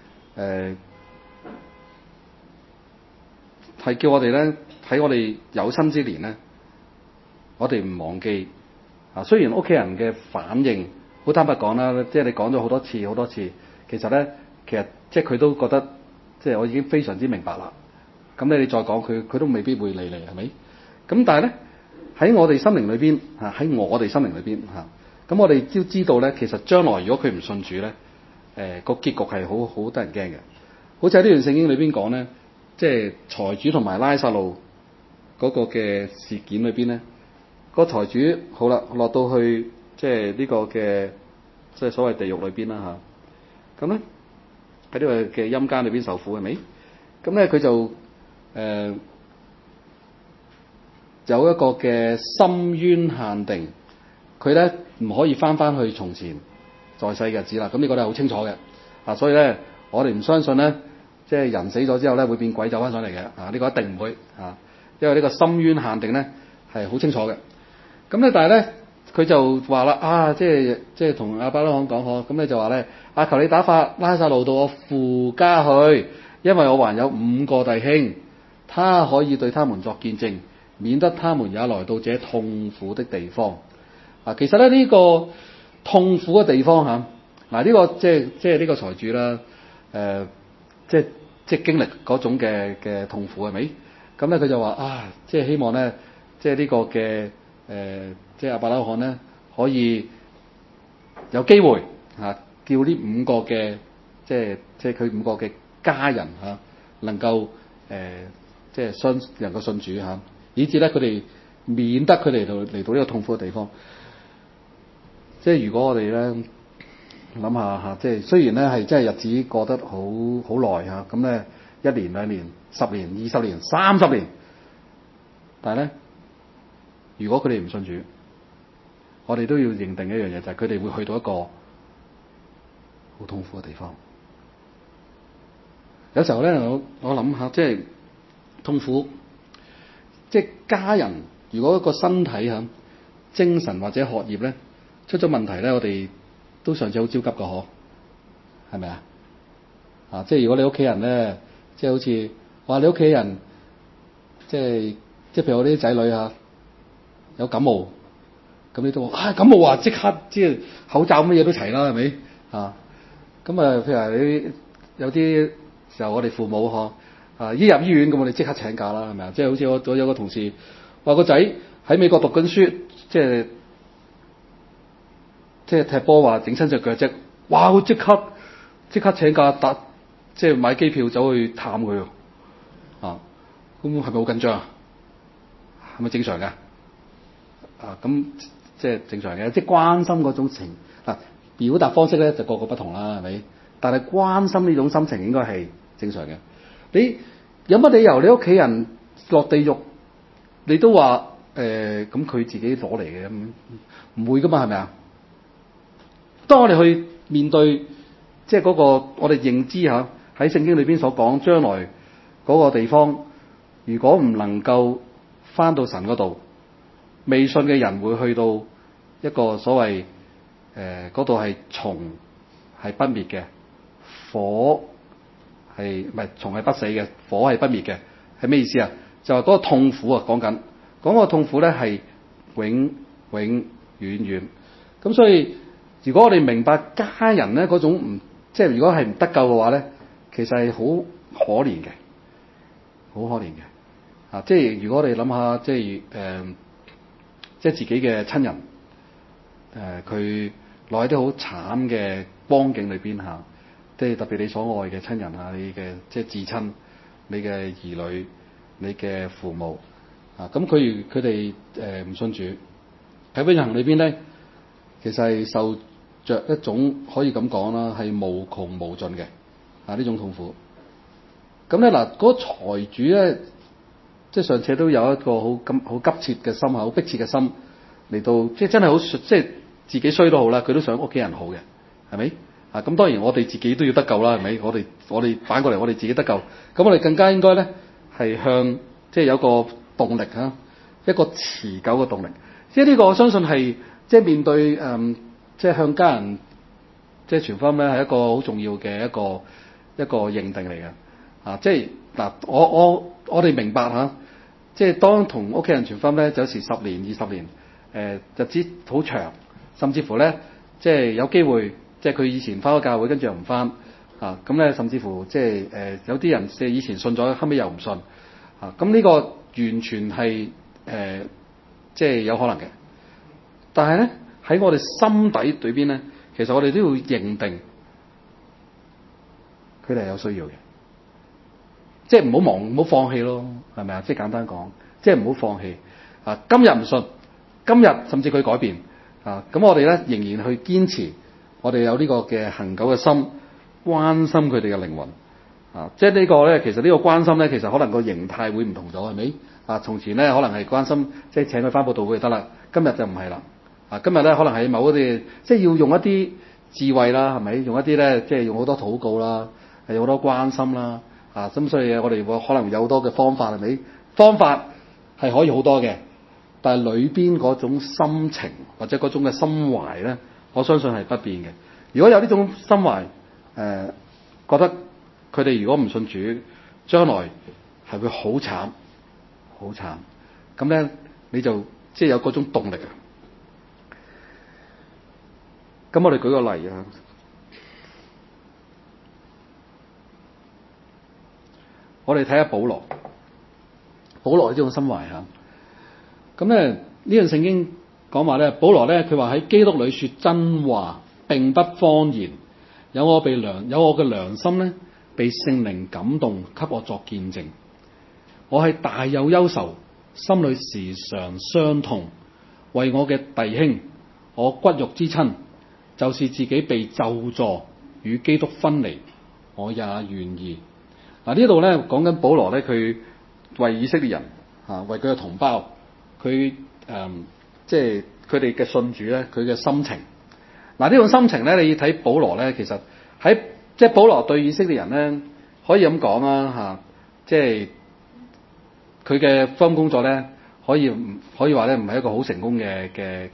係叫我哋咧喺我哋有生之年咧，我哋唔忘記雖然屋企人嘅反應。好坦白講啦，即係你講咗好多次，其實咧，即係佢都覺得，即係我已經非常之明白啦。咁你再講佢都未必會理你，係咪？咁但係咧喺我哋心靈裏邊喺我哋心靈裏邊咁我哋都知道咧，其實將來如果佢唔信主咧，個結局係好得人驚嘅。好似喺呢段聖經裏邊講咧，即係財主同埋拉撒路嗰個嘅事件裏邊咧，個財主好啦，落到去。即係呢個嘅，即係所謂地獄裏邊啦咁咧喺呢個嘅陰間裏邊受苦係咪？咁咧佢就有一個嘅深淵限定，佢咧唔可以翻去從前在世嘅日子啦。咁呢個咧好清楚嘅所以咧我哋唔相信咧，即係人死咗之後咧會變鬼走翻上嚟嘅呢個一定唔會因為呢個深淵限定咧係好清楚嘅。咁咧但係咧。佢就話啦即係同亞伯拉罕講咁咧就話咧求你打發拉撒路到我父家去，因為我還有5個弟兄，他可以對他們作見證，免得他們也來到這痛苦的地方。其實咧呢個痛苦嘅地方呢個即係呢個財主啦，即即係經歷嗰種嘅痛苦係咪？咁咧佢就話啊，即係希望咧，即係呢個嘅即係亞伯拉罕咧可以有機會叫呢5個嘅即係佢5個嘅家人能夠即係能夠信主以至咧佢哋免得佢哋嚟到呢個痛苦嘅地方。即係如果我哋咧諗下即係雖然咧係真係日子過得好耐咁咧1年2年10年20年30年，但係咧如果佢哋唔信主，我哋都要認定一樣嘢，就係佢哋會去到一個好痛苦嘅地方。有時候咧我諗下，即係痛苦，即係家人如果個身體精神或者學業咧出咗問題咧，我哋都尚且好焦急㗎嗬，係咪啊？即係如果你屋企人咧，即係好似話你屋企人，即係譬如我啲仔女有感冒，咁你都話感冒即刻即係口罩乜嘢都齊啦，係咪咁譬如話你有啲時候我哋父母一入醫院咁，我哋即刻請假啦，係咪啊？即係好似我有個同事話個仔喺美國讀緊書，即係踢波話整親隻腳啫，哇！佢即刻請假即係買機票走去探佢咁係咪好緊張啊？係咪正常嘅咁即係正常嘅，即係關心嗰種情表達方式咧就個個不同啦，係咪？但係關心呢種心情應該係正常嘅。你有乜理由你屋企人落地獄，你都話咁佢自己攞嚟嘅咁？唔會噶嘛，係咪啊？當我哋去面對即係嗰個我哋認知喺聖經裏邊所講將來嗰個地方，如果唔能夠返到神嗰度，未信嘅人會去到一個所謂嗰度係蟲係不滅嘅，火係唔係蟲係不死嘅，火係不滅嘅，係咩意思啊？就係嗰個痛苦講個痛苦咧係永遠遠。咁所以如果我哋明白家人咧嗰種唔即係如果係唔得救嘅話咧，其實係好可憐嘅，好可憐嘅即係如果我哋諗下即係即係自己嘅親人佢落喺啲好慘嘅光景裏邊即係特別你所愛嘅親人你嘅即係至親，你嘅兒女，你嘅父母咁佢哋唔信主喺永恆裏邊咧，其實係受着一種可以咁講啦，係無窮無盡嘅呢種痛苦。咁咧嗰個財主咧，即係尚且都有一個好急切嘅心好迫切嘅心嚟到，即係真係好即係自己衰都好啦，佢都想屋企人好嘅，係咪咁當然我哋自己都要得救啦，係咪？我哋反過嚟，我哋自己得救，咁我哋更加應該咧係向即係有個動力一個持久嘅動力。即係呢個我相信係即係面對即係向家人即係傳福音咧，係一個好重要嘅一個認定嚟嘅即係我哋明白即係當同屋企人傳福音咧，就有時10年20年日子好長，甚至乎咧即係有機會即係佢以前返咗教會，跟住又唔返咁咧，甚至乎即係有啲人即係以前信咗，後尾又唔信咁呢個完全係即係有可能嘅。但係咧喺我哋心底裏邊咧，其實我哋都要認定佢哋係有需要嘅，即係唔好放棄咯，係咪啊？即係簡單講，即係唔好放棄今日唔信，今日甚至佢改變咁我哋咧仍然去堅持，我哋有呢個嘅恆久嘅心，關心佢哋嘅靈魂即係呢個咧，其實呢個關心咧，其實可能個形態會唔同咗，係咪從前咧可能係關心，即係請佢返佈道會就得啦，今日就唔係啦今日咧可能係某一啲即係要用一啲智慧啦，係咪？用一啲咧即係用好多禱告啦，係好多關心啦咁所以我哋會可能有好多嘅方法，係咪？方法係可以好多嘅，但係裏邊嗰種心情或者嗰種嘅心懷咧，我相信係不變嘅。如果有呢種心懷覺得佢哋如果唔信主，將來係會好慘好慘，咁咧你就即係有嗰種動力咁我哋舉個例我哋睇下保羅呢種心懷嚇。咁咧呢樣聖經講話咧，保羅咧佢話喺基督裏說真話，並不謊言。有我嘅良心咧，被聖靈感動，給我作見證。我係大有憂愁，心裏時常傷痛，為我嘅弟兄，我骨肉之親，就是自己被咒詛與基督分離，我也願意。嗱呢度咧講緊保羅咧，佢為以色列人為佢嘅同胞，佢即係佢哋嘅信主咧，佢嘅心情。嗱呢種心情咧，你要睇保羅咧，其實喺即係保羅對以色列人咧，可以咁講啦即係佢嘅福音工作咧，可以話咧唔係一個好成功嘅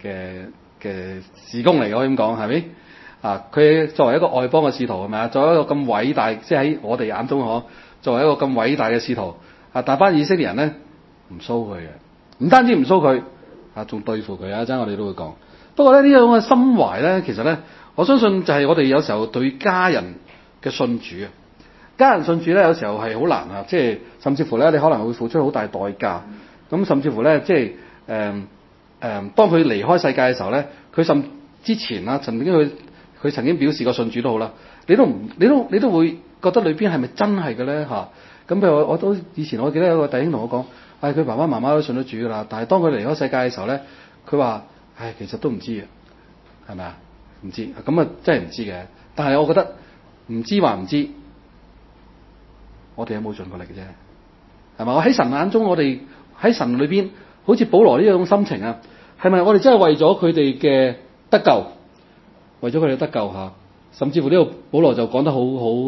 事工嚟嘅，可以咁講係咪？佢作為一個外邦嘅使徒係咪啊？作為一個咁偉大，即係喺我哋眼中作為一個咁偉大嘅使徒大班以色列人咧唔騷佢嘅，唔單止唔騷佢仲對付佢陣我哋都會講。不過咧呢種嘅心懷咧，其實咧我相信就係我哋有時候對家人嘅信主家人信主咧有時候係好難即係甚至乎咧你可能會付出好大代價。咁甚至乎咧即係當佢離開世界嘅時候咧，佢之前曾經表示過信主都好啦，你都會覺得裏邊係咪真係嘅咧咁譬如我都以前我記得有個弟兄同我講，佢爸爸媽媽都信咗主噶啦，但係當佢離開世界嘅時候咧，佢話其實都唔知嘅，係咪啊？唔知咁真係唔知嘅。但係我覺得唔知還唔知，我哋有冇盡過力嘅啫，係嘛？我喺神眼中，我哋喺神裏邊，好似保羅呢種心情係咪我哋真係為咗佢哋嘅得救，為咗佢哋得救甚至乎呢個保羅就講得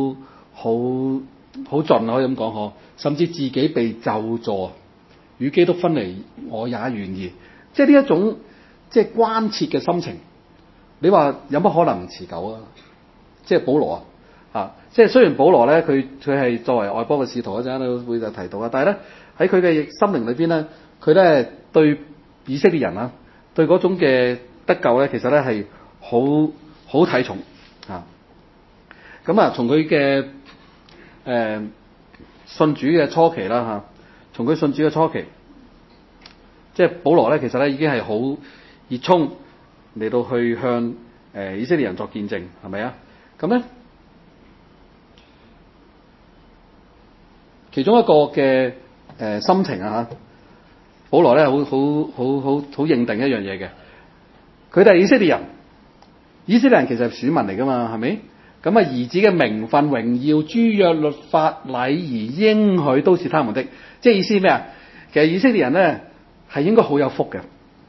好盡可以咁講甚至自己被咒詛與基督分離，我也願意。即係呢一種即係關切嘅心情，你話有乜可能唔持久啊？即係保羅即係雖然保羅咧，佢係作為外邦嘅使徒嗰陣都會就提到但係咧喺佢嘅心靈裏邊咧，佢咧對以色列人對嗰種嘅得救咧，其實咧係好睇重咁從佢嘅信主嘅初期啦從佢信主嘅初期，即係保羅咧，其實咧已經係好熱衷嚟到去向以色列人作見證，係咪啊？咁咧其中一個嘅心情保羅咧好認定一樣嘢嘅，佢哋係以色列人，以色列人其實係選民嚟噶嘛，係咪？咁兒子嘅名分、榮耀、諸約、律法、禮儀、應許都是他們的，即係意思咩啊？其實以色列人咧係應該好有福嘅，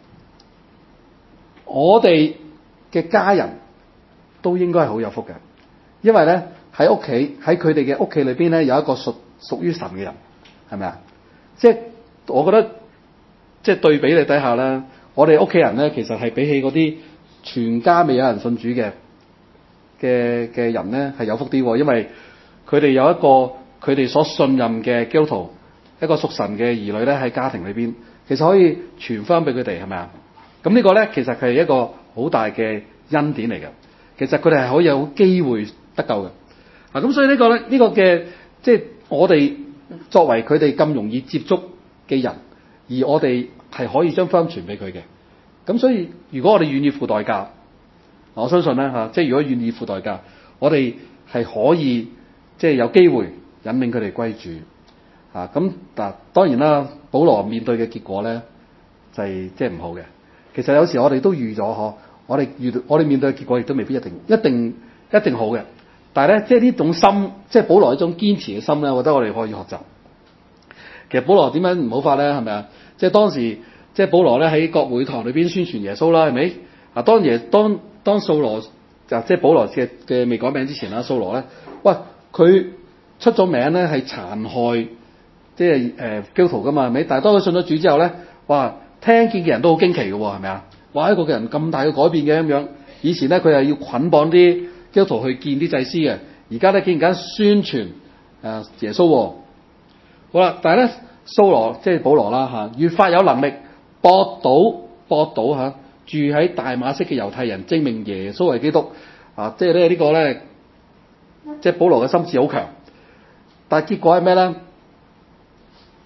我哋嘅家人都應該係好有福嘅，因為咧喺佢哋嘅屋企裏邊咧有一個屬於神嘅人，係咪啊？即係我覺得即係對比你底下咧，我哋屋企人咧其實係比起嗰啲全家未有人信主嘅人咧係有福啲，因為佢哋有一個佢哋所信任嘅基督徒，一個屬神嘅兒女咧喺家庭裏邊，其實可以傳翻俾佢哋，係咪啊？咁呢個咧其實係一個好大嘅恩典嚟嘅，其實佢哋係可以有機會得救嘅。咁所以呢個嘅即係我哋作為佢哋咁容易接觸嘅人，而我哋係可以將福音傳俾佢嘅。咁所以如果我哋願意付代價，我相信咧即係如果願意付代價，我哋係可以即係有機會引領佢哋歸主咁當然啦，保羅面對嘅結果咧就係即係唔好嘅。其實有時我哋都預咗我哋面對嘅結果亦都未必一定好嘅。但係咧，即係呢種心，即係保羅一種堅持嘅心咧，我覺得我哋可以學習。其實保羅點樣唔好法咧？係咪啊？即係當時，即係保羅咧喺國會堂裏邊宣傳耶穌啦，係咪？當掃羅即係保羅嘅未改名之前啦，掃羅咧，佢出咗名咧係殘害即係基督徒噶嘛，係咪？但係當佢信咗主之後咧，聽見嘅人都好驚奇嘅喎，係咪啊？一個嘅人咁大嘅改變嘅咁樣，以前咧佢係要捆綁啲基督徒去見啲祭司嘅，而家咧竟然間宣傳耶穌好啦，但係咧掃羅即係保羅啦越發有能力駁倒住喺大馬色嘅猶太人，證明耶穌係基督即係咧呢個咧，即係保羅嘅心智好強，但係結果係咩咧？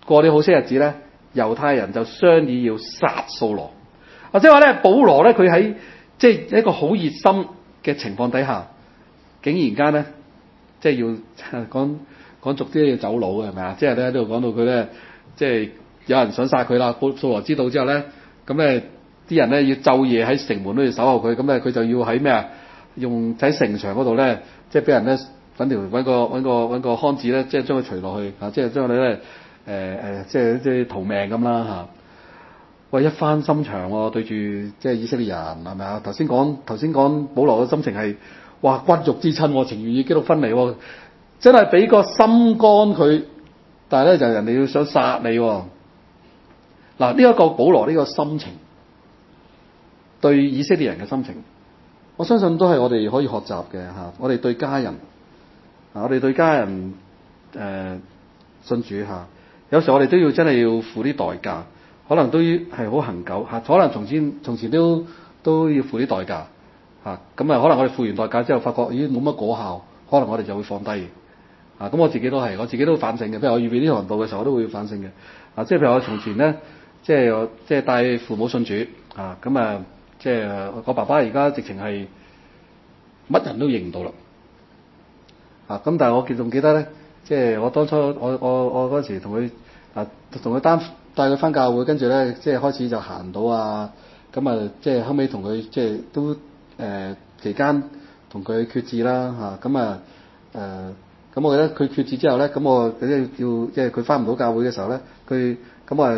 過啲好些日子咧，猶太人就商議要殺掃羅。即係話咧，保羅咧佢喺即係一個好熱心嘅情況底下，竟然間咧即係要講俗啲要走佬嘅係咪啊？即係咧呢度講到佢咧，即係有人想殺佢啦。掃羅知道之後咧，咁咧啲人咧要晝夜喺城門都要守候佢，咁咧佢就要喺咩啊？用喺城牆嗰度咧，即係俾人咧揾個康子咧，即係將佢除落去啊！即係將佢咧即係逃命咁啦嚇。喂，一番心腸喎，對住即係以色列人係咪啊？頭先講保羅嘅心情係哇骨肉之親，情願與基督分離，真係俾個心肝佢，但係咧就人哋要想殺你喎。嗱，呢一個保羅呢個心情，對以色列人嘅心情，我相信都係我哋可以學習嘅嚇。我哋對家人，我哋對家人信主嚇，有時候我哋都要真係要付啲代價。可能都係好恆久嚇，可能從前都要付啲代價嚇，咁啊可能我哋付完代價之後，發覺咦冇乜果效，可能我哋就會放低啊。咁我自己都反省嘅，譬如我預備呢堂道嘅時候，我都會反省嘅啊。即係譬如我從前咧，即係帶父母信主啊，咁啊即係我爸爸而家直情係乜人都認唔到啦啊。咁但係我仲記得咧，即係我當初我嗰時同佢帶佢翻教會，跟住咧即係開始就行到啊，咁啊即係後尾同佢即係都期間同佢決志啦嚇，咁我記得佢決志之後咧，咁我要即係佢翻唔到教會嘅時候咧，佢咁啊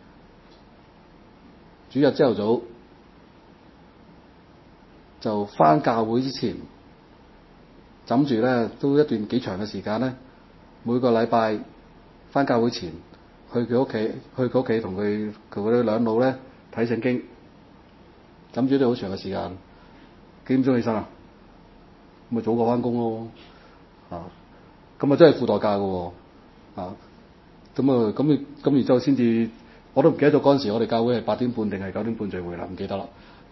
主日朝頭早就翻教會之前，枕住咧都一段幾長嘅時間咧，每個禮拜翻教會前。去佢屋企同佢哋兩老咧睇聖經，枕住都好長嘅時間。幾點鐘起身啊？咪早過翻工咯，咁啊真係付代價嘅喎，咁然之後先至，我都唔記得咗嗰陣時我哋教會係8點半定係9點半聚會啦，唔記得啦，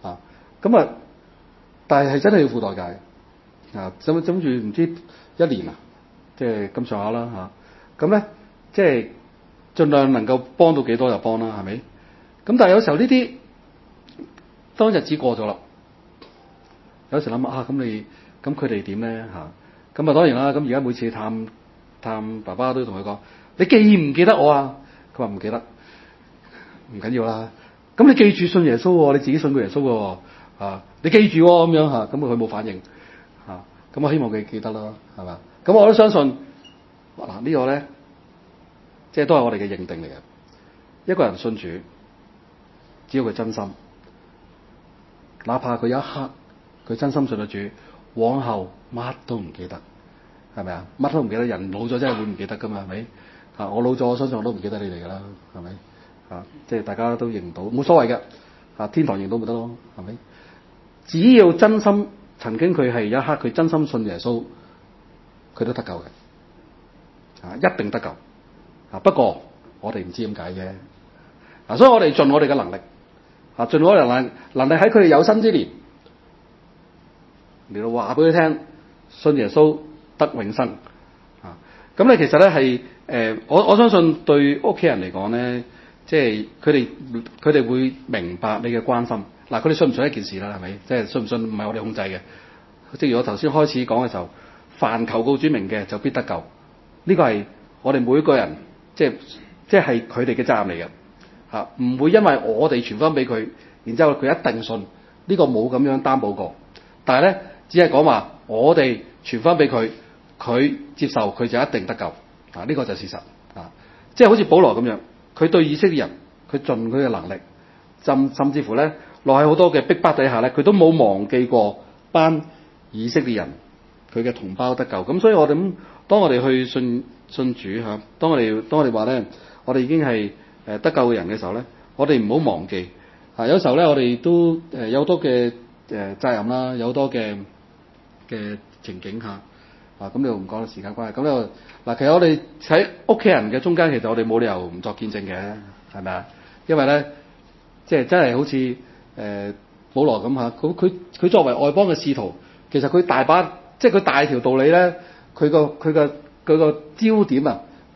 但係真係要付代價嘅，枕住唔知1年啊，即係咁上下啦嚇，咁咧即係。盡量能夠幫到幾多就幫啦，係咪？咁但係有時候呢啲當日子過咗啦，有時諗啊，咁佢哋點咧嚇？咁啊當然啦，咁而家每次探爸爸都同佢講：你記唔記得我啊？佢話唔記得，唔緊要啦。咁你記住信耶穌喎，你自己信過耶穌嘅喎，你記住喎咁樣嚇，咁佢冇反應嚇，咁我希望佢記得啦，係嘛？咁我都相信嗱呢個咧。即係都係我哋嘅認定嚟嘅。一個人信主，只要佢真心，哪怕佢有一刻佢真心信咗主，往後乜都唔記得，係咪啊？乜都唔記得，人老咗真係會唔記得噶嘛？係咪？我老咗，我相信我都唔記得你哋噶啦，係咪？即係大家都認唔到，冇所謂嘅。天堂認到咪得咯，係咪？只要真心，曾經佢係有一刻佢真心信耶穌，佢都得救嘅，一定得救。不過我哋唔知點解啫，所以我哋盡我哋嘅能力，盡我哋能力喺佢哋有生之年嚟到話俾佢聽，信耶穌得永生。咁咧其實咧係我相信對屋企人嚟講咧，即係佢哋會明白你嘅關心。嗱，佢哋信唔信一件事啦，係咪？即係信唔信唔係我哋控制嘅。正如我頭先開始講嘅時候，凡求告主名嘅就必得救。呢個係我哋每一個人。即係佢哋嘅責任嚟嘅，唔會因為我哋傳翻俾佢，然之後佢一定信，呢個冇咁樣擔保過。但係咧，只係講話我哋傳翻俾佢，佢接受佢就一定得救，呢個就係事實。即係好似保羅咁樣，佢對以色列人，佢盡佢嘅能力，甚至乎咧落喺好多嘅逼迫底下咧，佢都冇忘記過班以色列人佢嘅同胞得救。咁所以我哋當我哋去信主嚇，當我哋話咧，我哋已經係得救嘅人嘅時候咧，我哋唔好忘記有時候咧，我哋都有好多嘅責任啦，有好多嘅情景嚇咁你又唔講時間關係，咁又其實我哋喺屋企人嘅中間，其實我哋冇理由唔作見證嘅，係咪啊？因為咧，即係真係好似保羅咁嚇，佢作為外邦嘅使徒，其實佢大把即係佢大條道理咧，佢個焦點啊，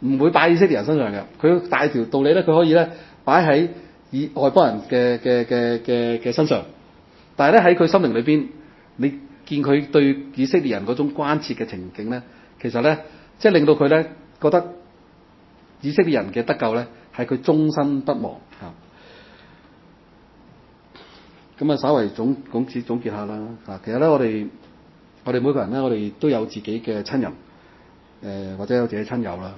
唔會擺以色列人身上嘅。佢大條道理咧，佢可以咧擺喺以外邦人嘅身上。但係咧喺佢心靈裏邊，你見佢對以色列人嗰種關切嘅情景咧，其實咧即係令到佢咧覺得以色列人嘅得救咧係佢終身不忘嚇。咁啊，稍為總結下啦嚇。其實咧，我哋每個人咧，我哋都有自己嘅親人，或者有自己親友啦。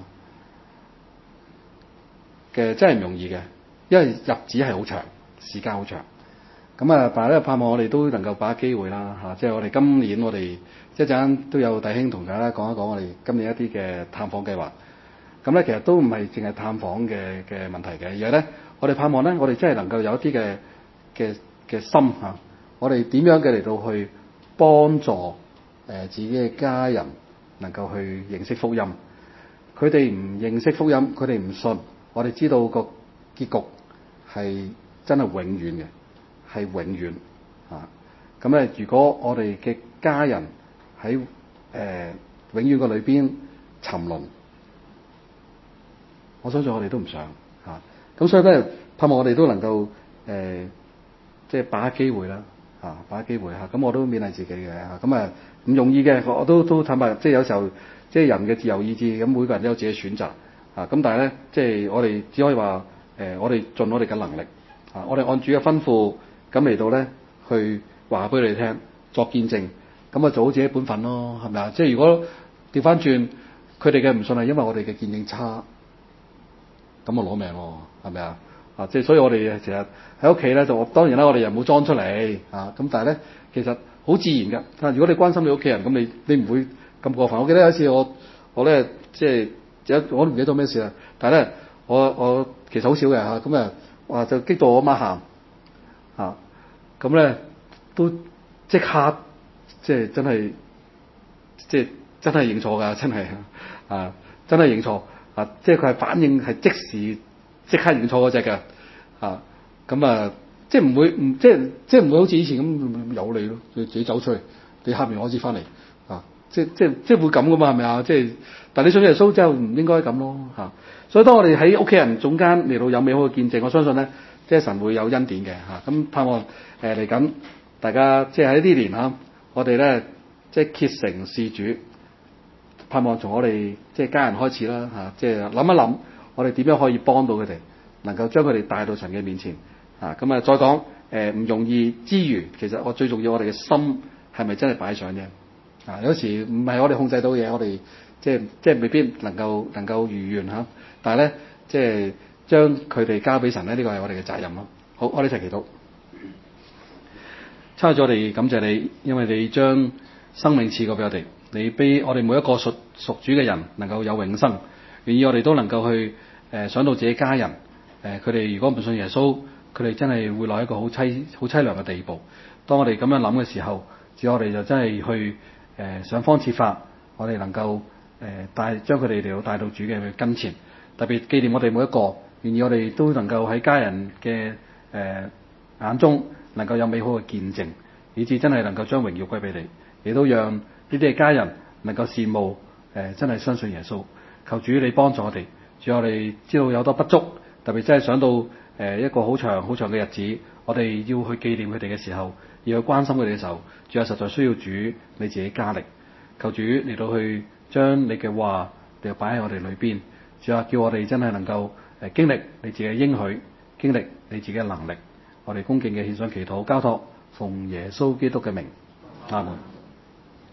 嘅真係唔容易嘅，因為日子係好長，時間好長。咁啊，但係咧盼望我哋都能夠把握機會啦嚇。即係我哋今年我哋一陣間都有弟兄同大家講一講我哋今年一啲嘅探訪計劃。咁咧其實都唔係淨係探訪嘅問題嘅，而係咧我哋盼望咧我哋真係能夠有一啲嘅心嚇，我哋點樣嘅嚟到去幫助自己嘅家人能夠去認識福音。佢哋唔認識福音，佢哋唔信，我哋知道個結局係真係永遠嘅，係永遠嚇。咁咧，如果我哋嘅家人喺永遠個裏邊沉淪，我相信我哋都唔想嚇。咁所以咧，盼望我哋都能夠即係把握機會啦嚇，把握機會嚇。咁我都勉勵自己嘅嚇。咁啊唔容易嘅，我都坦白，即係有時候即係人嘅自由意志，咁每個人都有自己選擇嚇。咁但係咧，即係我哋只可以話我哋盡我哋嘅能力嚇，我哋按主嘅吩咐咁嚟到咧去話俾你哋聽，作見證，咁啊做好自己本分咯，係咪啊？即係如果調翻轉，佢哋嘅唔信係因為我哋嘅見證差，咁啊攞命咯，係咪啊？啊，即係所以我哋成日喺屋企咧，就當然啦，我哋又冇裝出嚟啊。咁但係咧，其實好自然㗎。如果你關心你屋企人，咁你唔會咁過分。我記得有一次我咧即係我都唔記得咗咩事啦。但係咧我其實好少嘅嚇，咁啊話就激到我媽喊嚇，咁咧都即刻即係真係真係認錯㗎，真係啊真係認錯啊！即係佢係反應係即時即刻認錯嗰隻嘅啊，咁啊即係唔會即係唔會好似以前咁有你咯，你自己走出去，你喊完我先翻嚟啊！即係會咁噶嘛，係咪啊？即係但係你信耶穌之後唔應該咁咯嚇。所以當我哋喺屋企人中間嚟到有美好嘅見證，我相信咧，即係神會有恩典嘅嚇。咁盼望嚟緊大家即係喺呢啲年嚇，我哋咧即係竭誠事主。盼望從我哋即係家人開始啦嚇，即係諗一諗，我哋點樣可以幫到佢哋，能夠將佢哋帶到神嘅面前啊！咁啊，再講唔容易之餘，其實我最重要，我哋嘅心係咪真係擺上啫？啊，有時唔係我哋控制到嘢，我哋即係未必能夠如願嚇。但係咧，即係將佢哋交俾神咧，呢個係我哋嘅責任咯。好，我哋一齊祈禱。親愛的主，我哋感謝你，因為你將生命賜過俾我哋。你俾我哋每一個屬主嘅人能夠有永生，願意我哋都能夠去想到自己家人佢哋如果唔信耶穌，佢哋真係會落一個好凄涼嘅地步。當我哋咁樣諗嘅時候，只我哋就真係去想方設法，我哋能夠將佢哋嚟到帶到主嘅跟前，特別紀念我哋每一個，願意我哋都能夠喺家人嘅眼中能夠有美好嘅見證，以致真係能夠將榮耀歸俾你，亦都讓呢啲嘅家人能夠羨慕真係相信耶穌。求主你幫助我哋，主我哋知道有多不足，特別真係想到一個好長嘅日子，我哋要去紀念佢哋嘅時候，要去關心佢哋嘅時候，主啊實在需要主你自己加力。求主嚟到去將你嘅話嚟擺喺我哋裏邊，主啊叫我哋真係能夠經歷你自己嘅應許，經歷你自己嘅能力。我哋恭敬嘅獻上祈禱交託，奉耶穌基督嘅名，阿門。